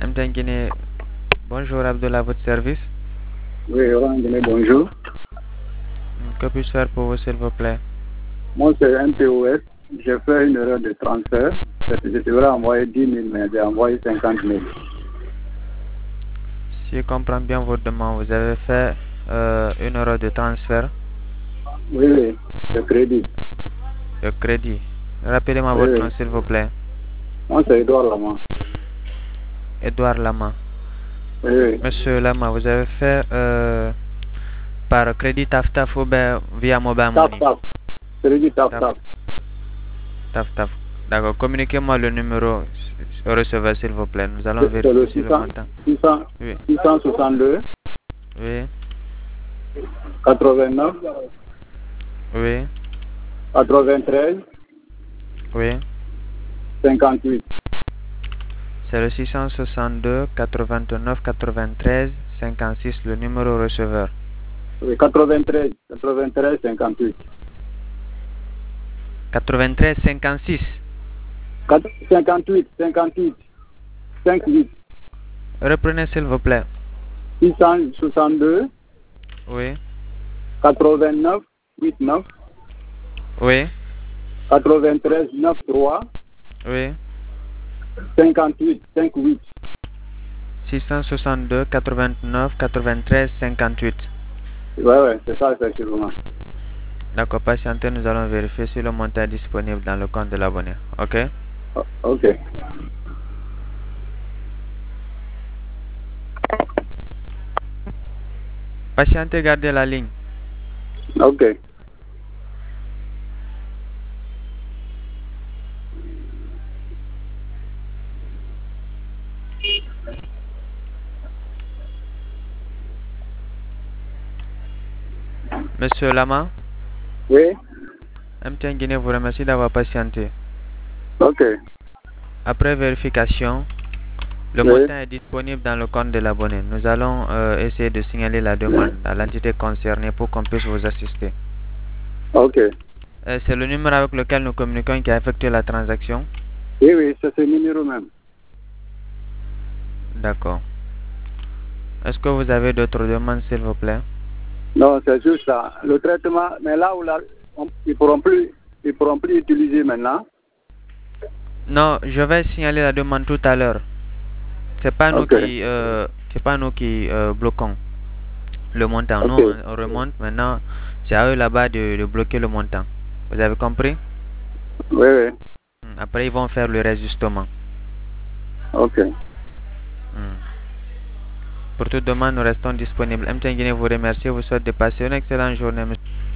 MTN Guinée, bonjour Abdullah, à votre service. Oui, Orange Guinée, bonjour. Que puis-je faire pour vous, s'il vous plaît? Moi, c'est MPOS. J'ai fait une erreur de transfert. Je devrais envoyer 10 000, mais j'ai envoyé 50 000. Si je comprends bien votre demande, vous avez fait une erreur de transfert Oui, oui, le crédit. de crédit. Rappelez-moi Oui, votre oui. nom, s'il vous plaît. Moi, c'est Edouard Lama. Edouard Lama. Oui, oui. Monsieur Lama, vous avez fait par crédit TAF ou bien via mobile Taf, money? taf. Crédit taf, TAF, taf. TAF. D'accord. Communiquez-moi le numéro au receveur, s'il vous plaît. Nous allons C'est le vérifier sur le montant. 662 Oui, 89 oui, 93 oui. 58. C'est le 662 89 93 56, le numéro receveur. Oui, 93 58. 93 56. 58 58. Reprenez, s'il vous plaît. 662 Oui, 89 89 oui, 93 93 oui. 58. 662 89 93 58. Ouais, c'est ça, effectivement. D'accord, patientez, nous allons vérifier si le montant est disponible dans le compte de l'abonné. Ok? Ok. Patientez, gardez la ligne. Ok. Monsieur Lama, Oui. MTN Guinée vous remercie d'avoir patienté. Ok. Après vérification, le Oui. montant est disponible dans le compte de l'abonné. Nous allons essayer de signaler la demande à l'entité concernée pour qu'on puisse vous assister. Ok. C'est le numéro avec lequel nous communiquons qui a effectué la transaction? Oui, c'est ce numéro même. D'accord. Est-ce que vous avez d'autres demandes, s'il vous plaît? Non, c'est juste ça. Le traitement, mais là où ils pourront plus utiliser maintenant. Non, je vais signaler la demande tout à l'heure. C'est pas nous Ok. qui bloquons le montant. Nous, Ok. on remonte. Maintenant, c'est à eux là-bas de bloquer le montant. Vous avez compris? Oui, oui. Après, ils vont faire le réajustement. Ok. Pour toute demande, nous restons disponibles. MTN Guinée vous remercie et vous souhaite de passer une excellente journée, monsieur.